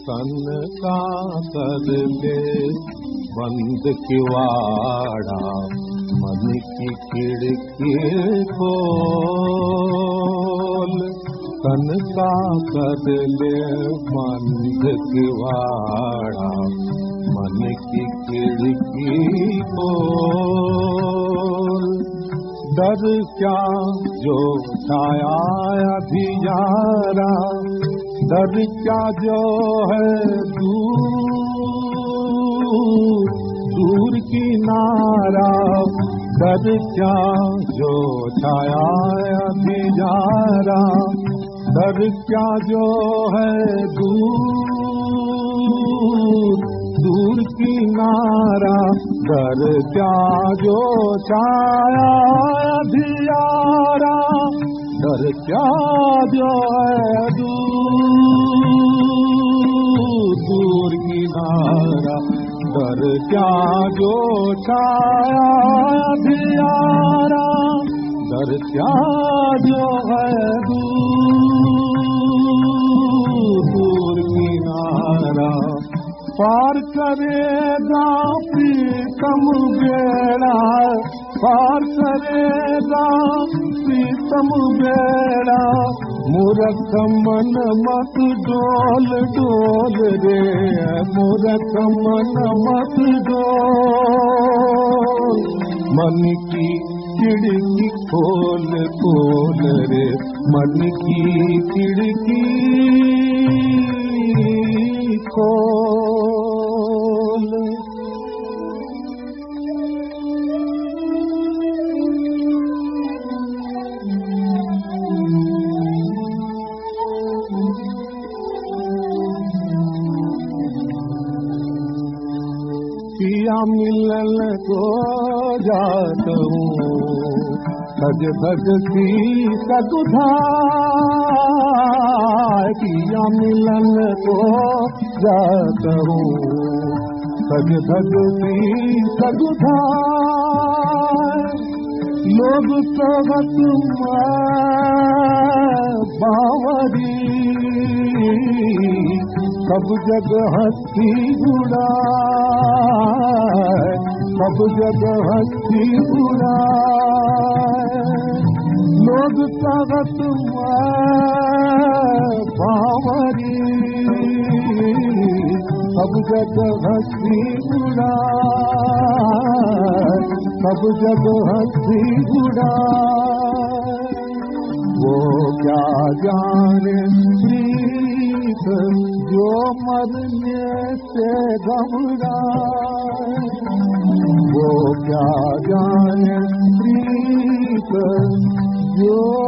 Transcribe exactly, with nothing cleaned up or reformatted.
तन का कर ले बंद किवाड़ा, मन की खिड़की खोल। तन का कर ले बंद किवाड़ा, मन की खिड़की खोल। डर क्या जो छाया अधियारा, डर क्या जो है दूर दूर किनारा। डर क्या जो छाया अधियारा, डर क्या जो है दूर दूर किनारा। डर क्या जो छाया अधियारा, डर क्या जो है दूर दूर किनारा। डर क्या जो छाया अधियारा, डर क्या जो है दूर दूर किनारा। पार करेगा प्रीतम बेड़ा, पार करेगा प्रीतम बेड़ा। मूर्ख मन मत डोल डोल रे, मूर्ख मन मत डोल। मन की खिड़की खोल खोल रे, मन की खिड़की खोल। पिया मिलन को जात हूँ, सज धज सी सगुधाय। पिया मिलन को जात हूँ, सज धज सी सगुधाय। लोग कहत बावरी, सब जग हंसी उड़ाए, सब जग हंसी उड़ाए। लोग कहत बावरी, सब जग हंसी उड़ाए, सब जग हंसी उड़ाए। वो क्या जाने प्रीत जो मरने से घबराए। वो क्या जाने प्रीत जो